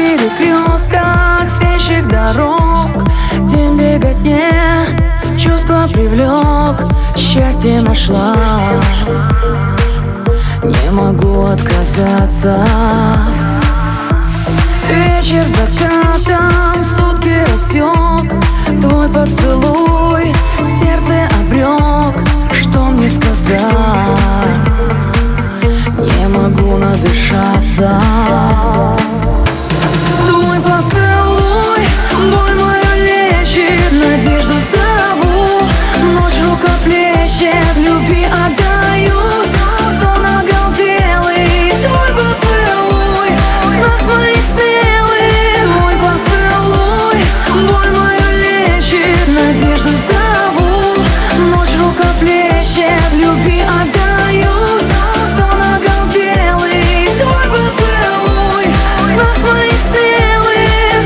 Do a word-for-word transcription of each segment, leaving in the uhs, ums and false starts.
перекрестках вещих дорог, день беготне, чувство привлек, счастье нашла. Не могу отказаться. Вечер закатом, сутки растек, твой поцелуй сердце обрек. Что мне сказать? Не могу надышаться. Твой поцелуй боль мою лечит, надежду зову, ночь рукоплещет, любви отдаюсь, сон оголтелый. Твой поцелуй знак моих смелых. Твой поцелуй боль мою лечит, надежду зову, ночь рукоплещет, любви отдаюсь, сон оголтелый. Твой поцелуй знак моих смелых.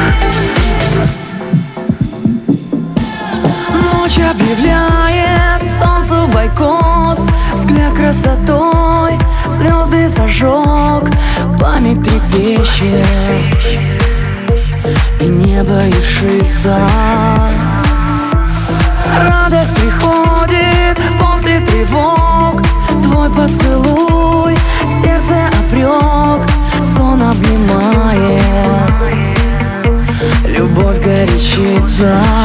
Ночь объявляет солнцу бойкот, взгляд красотой звезды зажег, память трепещет и небо решится. Радость приходит после тревог, твой поцелуй сердце обрек, сон обнимает, любовь горячится.